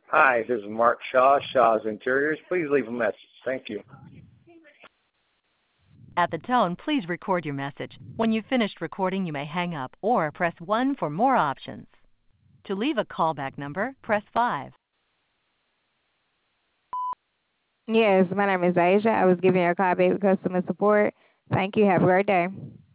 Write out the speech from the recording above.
Hi, this is Mark Shaw, Shaw's Interiors. Please leave a message. Thank you. At the tone, please record your message. When you've finished recording, you may hang up or press 1 for more options. To leave a callback number, press 5. Yes, my name is Aisha. I was giving you a call back with customer support. Thank you. Have a great day.